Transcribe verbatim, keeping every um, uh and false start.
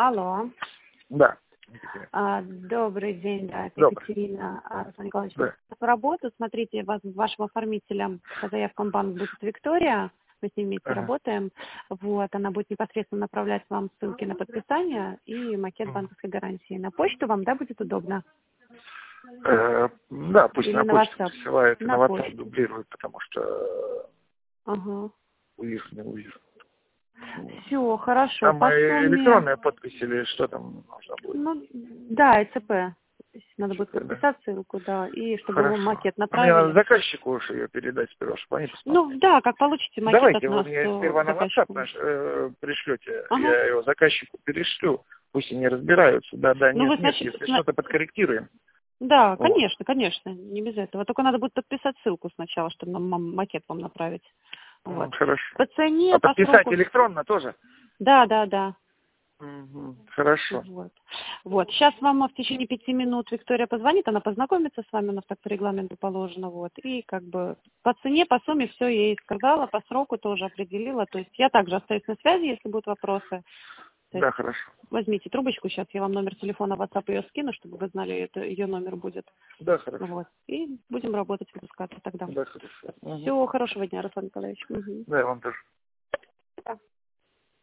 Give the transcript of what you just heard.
Алло. Да. А, добрый день, да, это Добрый. Екатерина. А, Руслан Николаевич, Да. в работу, смотрите, вас, вашим оформителем по заявкам в банк будет Виктория, мы с ней вместе Ага. работаем, вот, она будет непосредственно направлять вам ссылки на подписание и макет банковской гарантии. На почту вам, да, будет удобно? Э, да, пусть Или на на почту WhatsApp? присылает, и На на WhatsApp почту. дублирует, потому что Ага. увижу, не увижу. Все, хорошо. Там По э, сумме, электронная подпись или что там нужно будет? ну, да, ЭЦП. То есть надо будет Что-то, да. подписать ссылку, да, и чтобы вам Хорошо. макет Ну, мне надо направили. заказчику уж ее передать сперва, чтобы они посмотрели. Ну, да, как получите макет от Давайте вы нас, мне то сперва на WhatsApp заказчику. наш, э, пришлете, Ага. я его заказчику перешлю, пусть они разбираются, да, да, Ну, нет, вы, нет, значит, если сна- что-то подкорректируем. да, Вот. конечно, конечно, не без этого. Только надо будет подписать ссылку сначала, чтобы нам мам- макет вам направить. Ну, Вот. хорошо. По цене, А по подписать сроку. электронно тоже? Да, да, да. Мгм. Хорошо. Вот. Вот. Сейчас вам в течение пяти минут Виктория позвонит, она познакомится с вами, у нас так по регламенту положено, вот. И как бы по цене, по сумме все ей сказала, по сроку тоже определила. То есть я также остаюсь на связи, если будут вопросы. То есть Да, хорошо. возьмите трубочку, сейчас я вам номер телефона в WhatsApp ее скину, чтобы вы знали, это ее номер будет. Да, хорошо. Вот. И будем работать, выпускаться тогда. Да, хорошо. Мгм. Всего хорошего дня, Руслан Николаевич. Мгм. Да, я вам тоже.